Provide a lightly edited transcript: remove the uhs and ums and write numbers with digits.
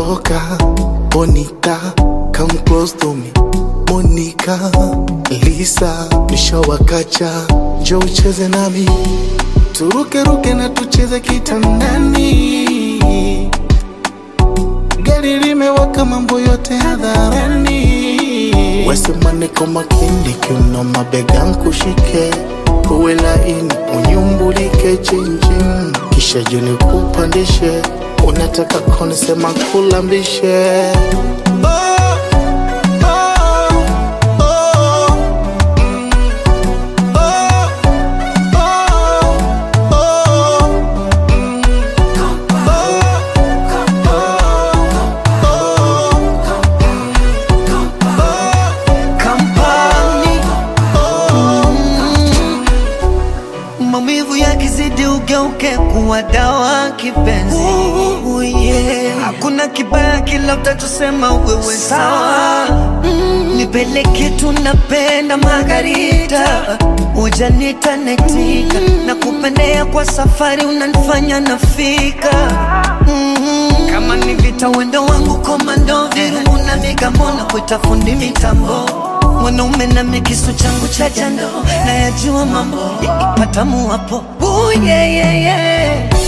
Loca, bonita, come close to me. Monica, Lisa, nishawakacha, njoo ucheze nami. Turuke ruke na tucheze kitandani. Gari limewaka mambo yote hadharani. Wesema niko makini kiuno mabega nkushike. Uwe laini unyumbulike chinchim. Kisha juni kupandishe. Unataka kunisema kulambishe. Maumivu yakizidi ugeuke kuwa dawa kipenzi. Yeah. Hakuna kibaya kila utachosema wewe sawa. Nipeleke tunapenda Margarita. Ujanita netika. Na kupendea kwa safari unanifanya nafika. Kama ni vita wendo wangu komando. Viru na migamona kuita fundi mitambo. Mwanaume na mikisu changu cha jando. Na yajua mambo yakipata muwapo. Yeah, yeah, yeah.